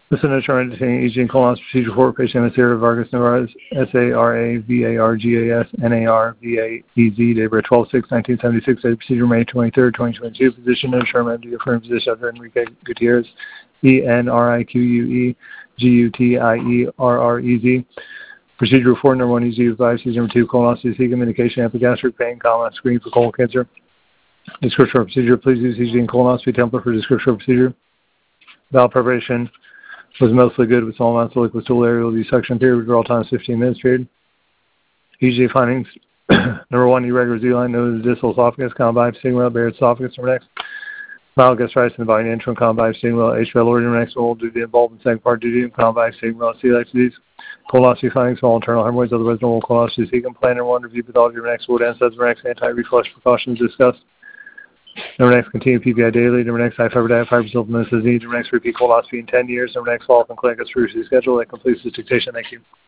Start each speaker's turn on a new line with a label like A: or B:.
A: Listen to determine EG and colonoscopy procedure for patient Sarah Vargas Narvaez, SARAVARGAS NARVAEZ, date of birth 12/6/1976, procedure May 23rd, 2022. Physician to determine MD affirmed physician Dr. Enrique Gutierrez, ENRIQUEGUTIERREZ. Procedure report number 1, EG of biopsies, number 2, colonoscopy, cecum indication, epigastric pain, comma, screening for colon cancer. Description of procedure, please use EG and colonoscopy template for description of procedure. Valve preparation was mostly good with small amounts of liquid stool area. Will be suction period, withdrawal time is 15 minutes period. EG findings, number 1, irregular Z-line, nose, distal esophagus, common biopsy, sigmoid, Barrett's esophagus, number next. Mild gastritis in the body, intro, common biopsy, sigmoid, H. pylori, number next, will due to involvement, second part, due to common biopsy, sigmoid, celiac disease. Colonoscopy findings, small internal hemorrhoids, otherwise normal colonoscopy, cecum, plan number 1, review pathology, number next, wood ancestors, number next, anti-reflux precautions discussed. Number next, continue PPI daily. Number next, high fiber diet, fibrous need. Number next, repeat colonoscopy in 10 years. Number next, follow up in clinic as previously scheduled. That completes this dictation. Thank you.